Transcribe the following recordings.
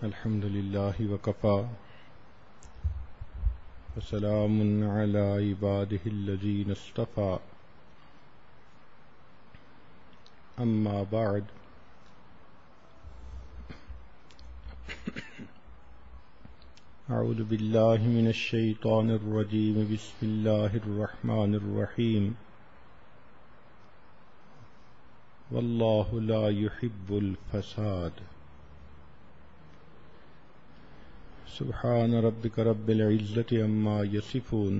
الحمد لله وكفى وسلام على عباده الذين اصطفى أما بعد أعوذ بالله من الشيطان الرجيم بسم الله الرحمن الرحيم والله لا يحب الفساد سبحان ربك رب العزة عما يصفون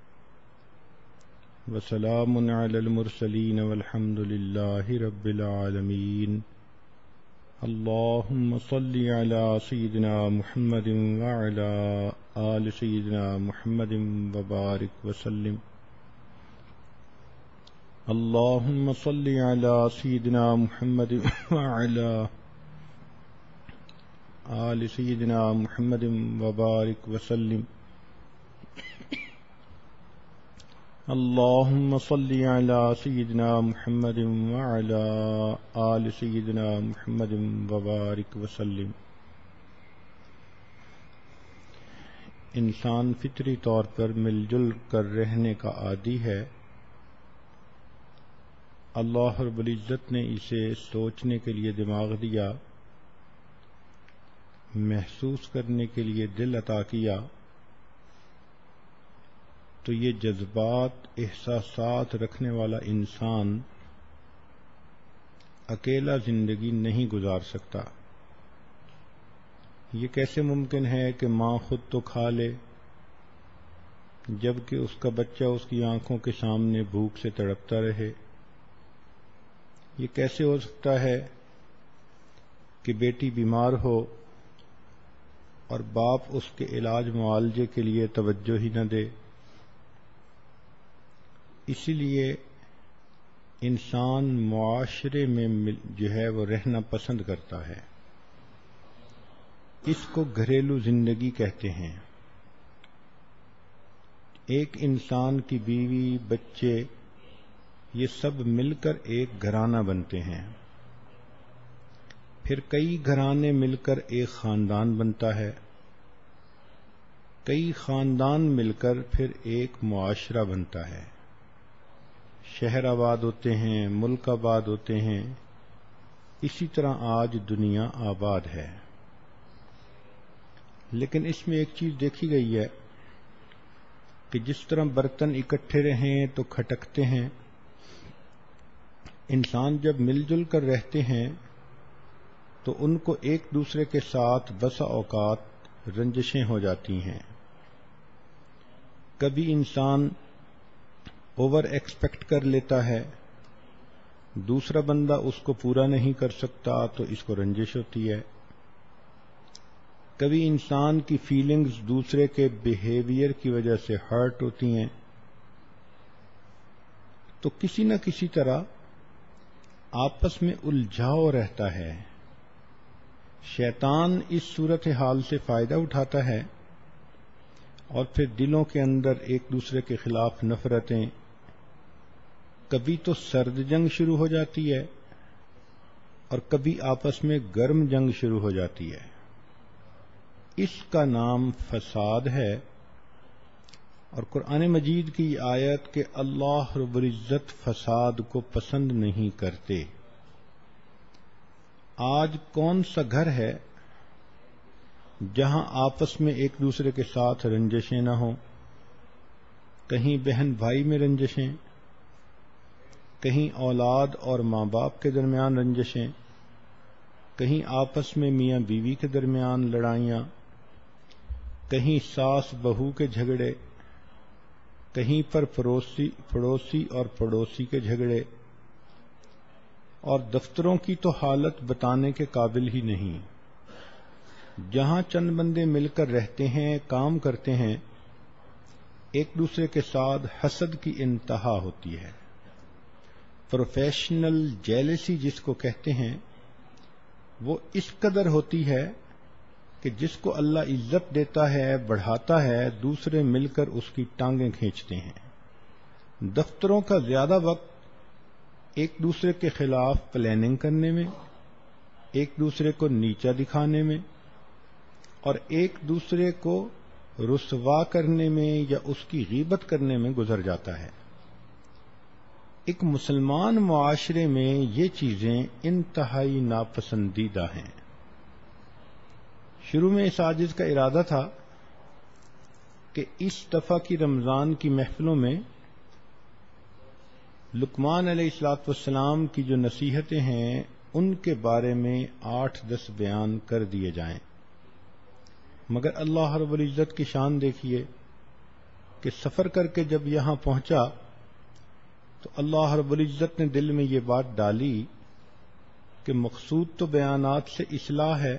وسلام على المرسلين والحمد لله رب العالمين اللهم صل على سيدنا محمد وعلى آل سيدنا محمد وبارك وسلم اللهم صل على سيدنا محمد وعلى آل سيدنا محمد وبارك وسلم اللهم صل على سيدنا محمد وعلى آل سيدنا محمد وبارك وسلم. انسان فطری طور پر مل جل کر رہنے کا عادی ہے. اللہ رب العزت نے اسے سوچنے کے لیے دماغ دیا، محسوس کرنے کے لیے دل عطا کیا، تو یہ جذبات احساسات رکھنے والا انسان اکیلا زندگی نہیں گزار سکتا. یہ کیسے ممکن ہے کہ ماں خود تو کھا لے جبکہ اس کا بچہ اس کی آنکھوں کے سامنے بھوک سے تڑپتا رہے؟ یہ کیسے ہو سکتا ہے کہ بیٹی بیمار ہو اور باپ اس کے علاج معالجے کے لیے توجہ ہی نہ دے؟ اسی لیے انسان معاشرے میں جو ہے وہ رہنا پسند کرتا ہے. اس کو گھریلو زندگی کہتے ہیں. ایک انسان کی بیوی، بچے، یہ سب مل کر ایک گھرانہ بنتے ہیں. پھر کئی گھرانے مل کر ایک خاندان بنتا ہے. کئی خاندان مل کر پھر ایک معاشرہ بنتا ہے. شہر آباد ہوتے ہیں، ملک آباد ہوتے ہیں. اسی طرح آج دنیا آباد ہے. لیکن اس میں ایک چیز دیکھی گئی ہے کہ جس طرح برتن اکٹھے رہیں تو کھٹکتے ہیں، انسان جب مل جل کر رہتے ہیں تو ان کو ایک دوسرے کے ساتھ بسا اوقات رنجشیں ہو جاتی ہیں. کبھی انسان اوور ایکسپیکٹ کر لیتا ہے، دوسرا بندہ اس کو پورا نہیں کر سکتا تو اس کو رنجش ہوتی ہے. کبھی انسان کی فیلنگز دوسرے کے بیہیویئر کی وجہ سے ہرٹ ہوتی ہیں. تو کسی نہ کسی طرح آپس میں الجھاؤ رہتا ہے. شیطان اس صورتحال سے فائدہ اٹھاتا ہے اور پھر دلوں کے اندر ایک دوسرے کے خلاف نفرتیں، کبھی تو سرد جنگ شروع ہو جاتی ہے اور کبھی آپس میں گرم جنگ شروع ہو جاتی ہے. اس کا نام فساد ہے. اور قرآن مجید کی آیت کہ اللہ رب العزت فساد کو پسند نہیں کرتے. آج کون سا گھر ہے جہاں آپس میں ایک دوسرے کے ساتھ رنجشیں نہ ہوں؟ کہیں بہن بھائی میں رنجشیں، کہیں اولاد اور ماں باپ کے درمیان رنجشیں، کہیں آپس میں میاں بیوی کے درمیان لڑائیاں، کہیں ساس بہو کے جھگڑے، کہیں پر پڑوسی اور پڑوسی کے جھگڑے. اور دفتروں کی تو حالت بتانے کے قابل ہی نہیں. جہاں چند بندے مل کر رہتے ہیں، کام کرتے ہیں، ایک دوسرے کے ساتھ حسد کی انتہا ہوتی ہے. پروفیشنل جیلسی جس کو کہتے ہیں، وہ اس قدر ہوتی ہے کہ جس کو اللہ عزت دیتا ہے، بڑھاتا ہے، دوسرے مل کر اس کی ٹانگیں کھینچتے ہیں. دفتروں کا زیادہ وقت ایک دوسرے کے خلاف پلاننگ کرنے میں، ایک دوسرے کو نیچا دکھانے میں، اور ایک دوسرے کو رسوا کرنے میں یا اس کی غیبت کرنے میں گزر جاتا ہے۔ ایک مسلمان معاشرے میں یہ چیزیں انتہائی ناپسندیدہ ہیں۔ شروع میں اس عاجز کا ارادہ تھا کہ اس دفعہ کی رمضان کی محفلوں میں لقمان علیہ الصلوۃ والسلام کی جو نصیحتیں ہیں ان کے بارے میں 8-10 بیان کر دیے جائیں، مگر اللہ رب العزت کی شان دیکھیے کہ سفر کر کے جب یہاں پہنچا تو اللہ رب العزت نے دل میں یہ بات ڈالی کہ مقصود تو بیانات سے اصلاح ہے،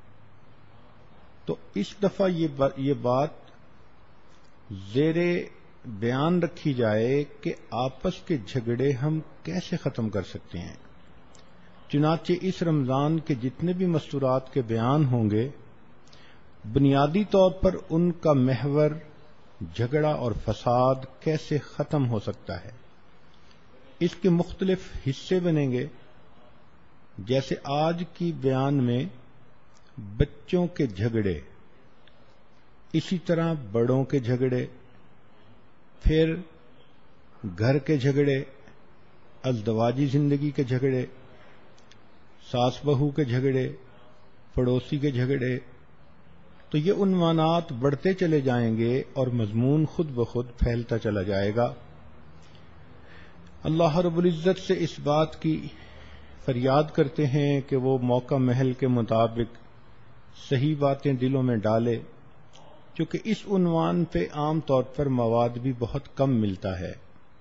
تو اس دفعہ یہ بات زیر بیان رکھی جائے کہ آپس کے جھگڑے ہم کیسے ختم کر سکتے ہیں۔ چنانچہ اس رمضان کے جتنے بھی مستورات کے بیان ہوں گے بنیادی طور پر ان کا محور جھگڑا اور فساد کیسے ختم ہو سکتا ہے، اس کے مختلف حصے بنیں گے۔ جیسے آج کی بیان میں بچوں کے جھگڑے، اسی طرح بڑوں کے جھگڑے، پھر گھر کے جھگڑے، ازدواجی زندگی کے جھگڑے، ساس بہو کے جھگڑے، پڑوسی کے جھگڑے، تو یہ عنوانات بڑھتے چلے جائیں گے اور مضمون خود بخود پھیلتا چلا جائے گا۔ اللہ رب العزت سے اس بات کی فریاد کرتے ہیں کہ وہ موقع محل کے مطابق صحیح باتیں دلوں میں ڈالے، کیونکہ اس عنوان پہ عام طور پر مواد بھی بہت کم ملتا ہے۔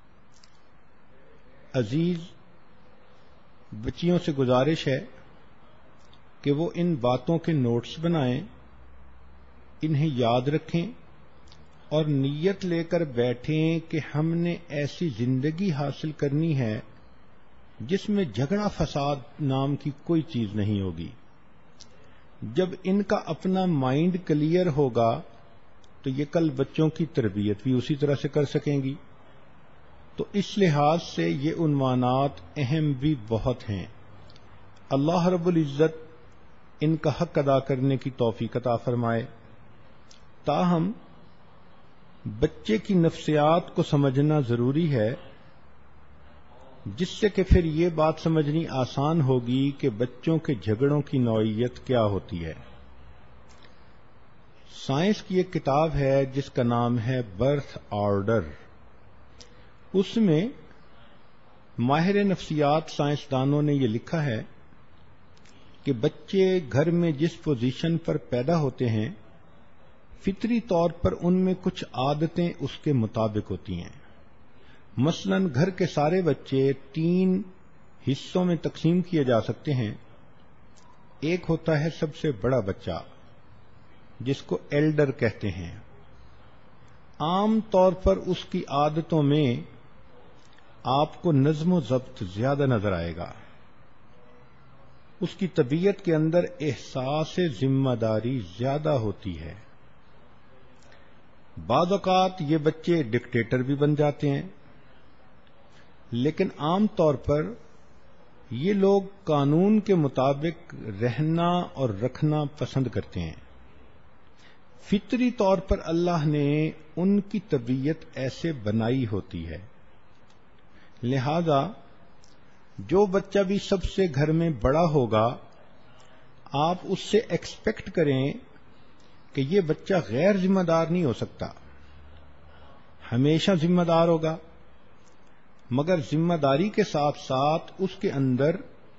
عزیز بچیوں سے گزارش ہے کہ وہ ان باتوں کے نوٹس بنائیں، انہیں یاد رکھیں اور نیت لے کر بیٹھیں کہ ہم نے ایسی زندگی حاصل کرنی ہے جس میں جھگڑا فساد نام کی کوئی چیز نہیں ہوگی۔ جب ان کا اپنا مائنڈ کلیئر ہوگا تو یہ کل بچوں کی تربیت بھی اسی طرح سے کر سکیں گی۔ تو اس لحاظ سے یہ عنوانات اہم بھی بہت ہیں۔ اللہ رب العزت ان کا حق ادا کرنے کی توفیق عطا فرمائے۔ تاہم بچے کی نفسیات کو سمجھنا ضروری ہے، جس سے کہ پھر یہ بات سمجھنی آسان ہوگی کہ بچوں کے جھگڑوں کی نوعیت کیا ہوتی ہے۔ سائنس کی ایک کتاب ہے جس کا نام ہے برتھ آرڈر۔ اس میں ماہر نفسیات سائنسدانوں نے یہ لکھا ہے کہ بچے گھر میں جس پوزیشن پر پیدا ہوتے ہیں فطری طور پر ان میں کچھ عادتیں اس کے مطابق ہوتی ہیں۔ مثلا گھر کے سارے بچے 3 حصوں میں تقسیم کیے جا سکتے ہیں۔ ایک ہوتا ہے سب سے بڑا بچہ جس کو ایلڈر کہتے ہیں۔ عام طور پر اس کی عادتوں میں آپ کو نظم و ضبط زیادہ نظر آئے گا۔ اس کی طبیعت کے اندر احساس ذمہ داری زیادہ ہوتی ہے۔ بعض اوقات یہ بچے ڈکٹیٹر بھی بن جاتے ہیں، لیکن عام طور پر یہ لوگ قانون کے مطابق رہنا اور رکھنا پسند کرتے ہیں۔ فطری طور پر اللہ نے ان کی طبیعت ایسے بنائی ہوتی ہے، لہذا جو بچہ بھی سب سے گھر میں بڑا ہوگا آپ اس سے ایکسپیکٹ کریں کہ یہ بچہ غیر ذمہ دار نہیں ہو سکتا، ہمیشہ ذمہ دار ہوگا، مگر ذمہ داری کے ساتھ ساتھ اس کے اندر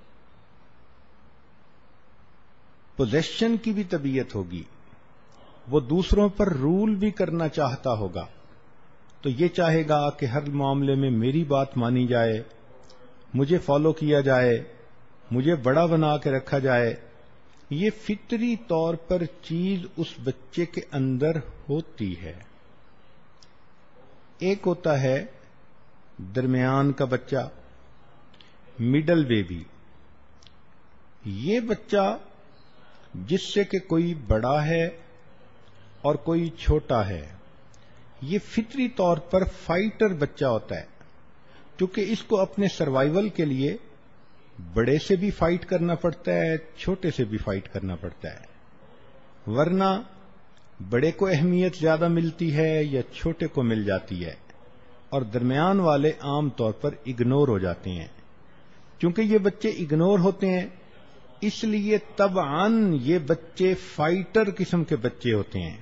پوزیشن کی بھی طبیعت ہوگی، وہ دوسروں پر رول بھی کرنا چاہتا ہوگا، تو یہ چاہے گا کہ ہر معاملے میں میری بات مانی جائے، مجھے فالو کیا جائے، مجھے بڑا بنا کے رکھا جائے۔ یہ فطری طور پر چیز اس بچے کے اندر ہوتی ہے۔ ایک ہوتا ہے درمیان کا بچہ، مڈل بیبی۔ یہ بچہ جس سے کہ کوئی بڑا ہے اور کوئی چھوٹا ہے، یہ فطری طور پر فائٹر بچہ ہوتا ہے، کیونکہ اس کو اپنے سروائیول کے لیے بڑے سے بھی فائٹ کرنا پڑتا ہے، چھوٹے سے بھی فائٹ کرنا پڑتا ہے۔ ورنہ بڑے کو اہمیت زیادہ ملتی ہے یا چھوٹے کو مل جاتی ہے، اور درمیان والے عام طور پر اگنور ہو جاتے ہیں۔ چونکہ یہ بچے اگنور ہوتے ہیں، اس لیے طبعاً یہ بچے فائٹر قسم کے بچے ہوتے ہیں،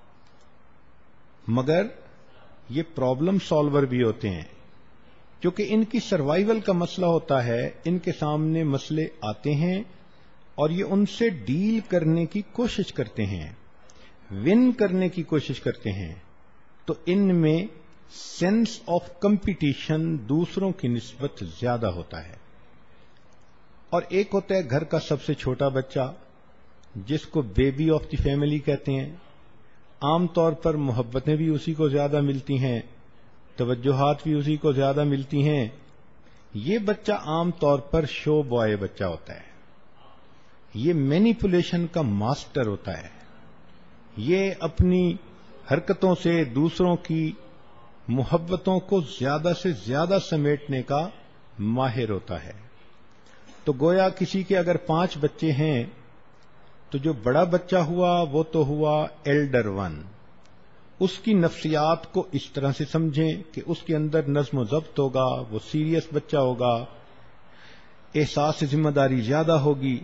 مگر یہ پرابلم سالور بھی ہوتے ہیں، کیونکہ ان کی سروائیول کا مسئلہ ہوتا ہے، ان کے سامنے مسئلے آتے ہیں اور یہ ان سے ڈیل کرنے کی کوشش کرتے ہیں، ون کرنے کی کوشش کرتے ہیں، تو ان میں سینس آف کمپٹیشن دوسروں کی نسبت زیادہ ہوتا ہے۔ اور ایک ہوتا ہے گھر کا سب سے چھوٹا بچہ، جس کو بیبی آف دی فیملی کہتے ہیں، عام طور پر محبتیں بھی اسی کو زیادہ ملتی ہیں، توجہات بھی اسی کو زیادہ ملتی ہیں۔ یہ بچہ عام طور پر شو بوائے بچہ ہوتا ہے، یہ مینیپولیشن کا ماسٹر ہوتا ہے، یہ اپنی حرکتوں سے دوسروں کی محبتوں کو زیادہ سے زیادہ سمیٹنے کا ماہر ہوتا ہے۔ تو گویا کسی کے اگر 5 بچے ہیں تو جو بڑا بچہ ہوا وہ تو ہوا ایلڈر ون، اس کی نفسیات کو اس طرح سے سمجھیں کہ اس کے اندر نظم و ضبط ہوگا، وہ سیریس بچہ ہوگا، احساس ذمہ داری زیادہ ہوگی۔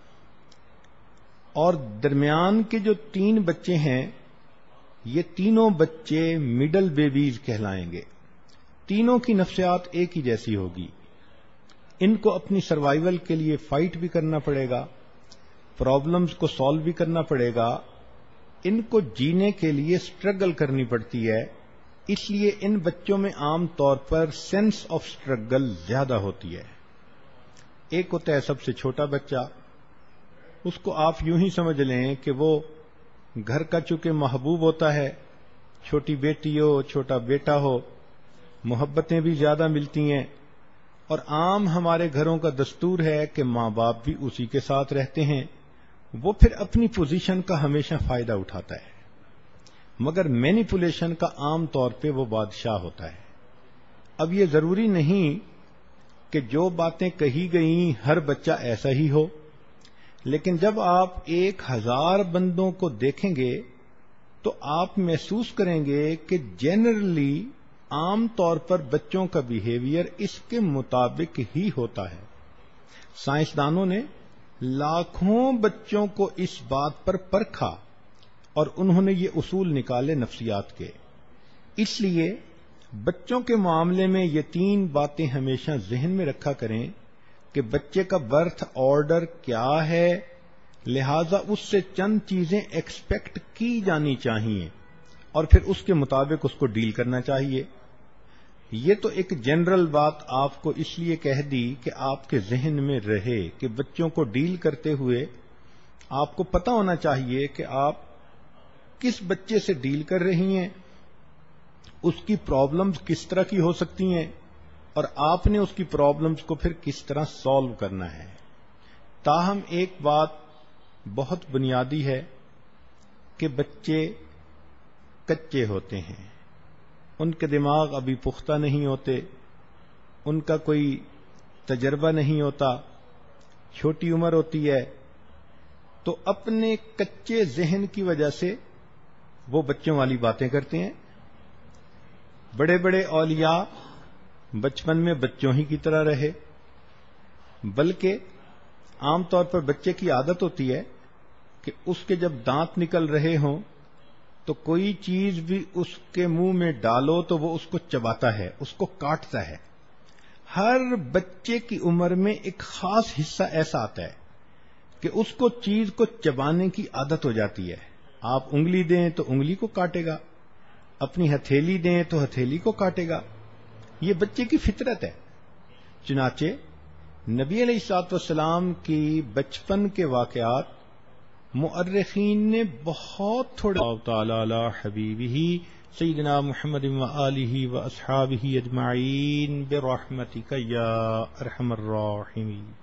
اور درمیان کے جو 3 بچے ہیں، یہ تینوں بچے مڈل بیبیز کہلائیں گے، تینوں کی نفسیات ایک ہی جیسی ہوگی، ان کو اپنی سروائیول کے لیے فائٹ بھی کرنا پڑے گا، پرابلمز کو سالو بھی کرنا پڑے گا، ان کو جینے کے لیے سٹرگل کرنی پڑتی ہے، اس لیے ان بچوں میں عام طور پر سینس آف سٹرگل زیادہ ہوتی ہے۔ ایک ہوتا ہے سب سے چھوٹا بچہ، اس کو آپ یوں ہی سمجھ لیں کہ وہ گھر کا چونکہ محبوب ہوتا ہے، چھوٹی بیٹی ہو چھوٹا بیٹا ہو، محبتیں بھی زیادہ ملتی ہیں، اور عام ہمارے گھروں کا دستور ہے کہ ماں باپ بھی اسی کے ساتھ رہتے ہیں، وہ پھر اپنی پوزیشن کا ہمیشہ فائدہ اٹھاتا ہے، مگر مینیپولیشن کا عام طور پہ وہ بادشاہ ہوتا ہے۔ اب یہ ضروری نہیں کہ جو باتیں کہی گئیں ہر بچہ ایسا ہی ہو، لیکن جب آپ 1000 بندوں کو دیکھیں گے تو آپ محسوس کریں گے کہ جنرلی عام طور پر بچوں کا بیہیویئر اس کے مطابق ہی ہوتا ہے۔ سائنسدانوں نے لاکھوں بچوں کو اس بات پر پرکھا اور انہوں نے یہ اصول نکالے نفسیات کے۔ اس لیے بچوں کے معاملے میں یہ 3 باتیں ہمیشہ ذہن میں رکھا کریں کہ بچے کا برتھ آرڈر کیا ہے، لہذا اس سے چند چیزیں ایکسپیکٹ کی جانی چاہیے اور پھر اس کے مطابق اس کو ڈیل کرنا چاہیے۔ یہ تو ایک جنرل بات آپ کو اس لیے کہہ دی کہ آپ کے ذہن میں رہے کہ بچوں کو ڈیل کرتے ہوئے آپ کو پتہ ہونا چاہیے کہ آپ کس بچے سے ڈیل کر رہی ہیں، اس کی پرابلمز کس طرح کی ہو سکتی ہیں، اور آپ نے اس کی پرابلمز کو پھر کس طرح سالو کرنا ہے۔ تاہم ایک بات بہت بنیادی ہے کہ بچے کچے ہوتے ہیں، ان کے دماغ ابھی پختہ نہیں ہوتے، ان کا کوئی تجربہ نہیں ہوتا، چھوٹی عمر ہوتی ہے، تو اپنے کچے ذہن کی وجہ سے وہ بچوں والی باتیں کرتے ہیں۔ بڑے بڑے اولیاء بچپن میں بچوں ہی کی طرح رہے، بلکہ عام طور پر بچے کی عادت ہوتی ہے کہ اس کے جب دانت نکل رہے ہوں تو کوئی چیز بھی اس کے منہ میں ڈالو تو وہ اس کو چباتا ہے، اس کو کاٹتا ہے۔ ہر بچے کی عمر میں ایک خاص حصہ ایسا آتا ہے کہ اس کو چیز کو چبانے کی عادت ہو جاتی ہے۔ آپ انگلی دیں تو انگلی کو کاٹے گا، اپنی ہتھیلی دیں تو ہتھیلی کو کاٹے گا، یہ بچے کی فطرت ہے۔ چنانچہ نبی علیہ الصلوۃ والسلام کی بچپن کے واقعات مؤرخین نے بہت تھوڑے تعالی علی حبیبہ سیدنا محمد و آلہ و اصحابہ اجمعین برحمتک یا ارحم الراحمین۔